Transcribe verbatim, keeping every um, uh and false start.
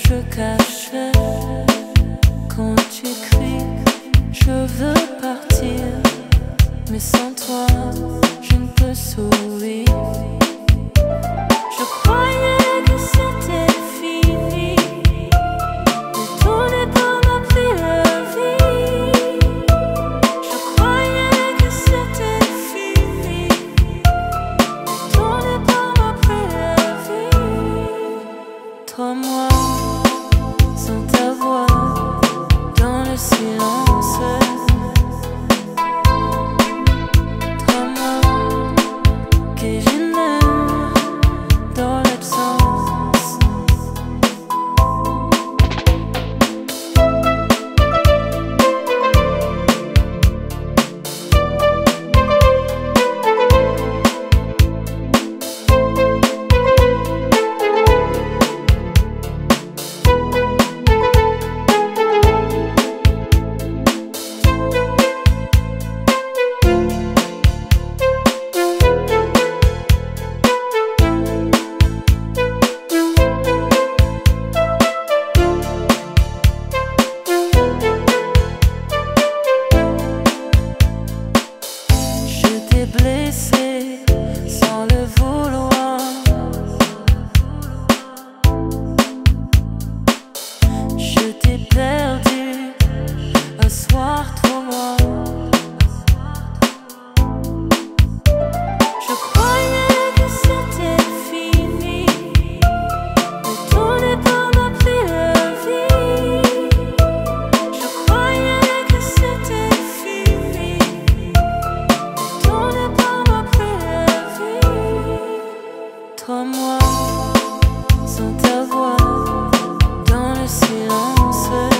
je cachais. Quand tu cries, je veux partir, mais sans toi, je ne peux sourire. Je croyais que c'était fini, mais tout n'est pas m'a pris la vie. Je croyais que c'était fini, mais tout n'est pas m'a pris la vie. Toi, moi, sans ta voix, dans le silence. Toi, moi, que je n'aime dans l'absence. Blessé sans le vouloir, je t'ai perdu un soir, trop moi. Je croyais que c'était fini, mais tout n'est pas m'a pris la vie. Je croyais que c'était fini, toi, moi, sans ta voix, dans le silence.